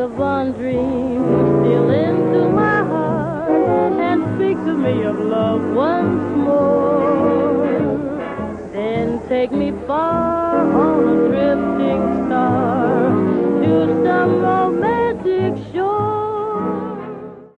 vagabond dream steal into my heart and speak to me of love once more. Then take me far on a drifting star to some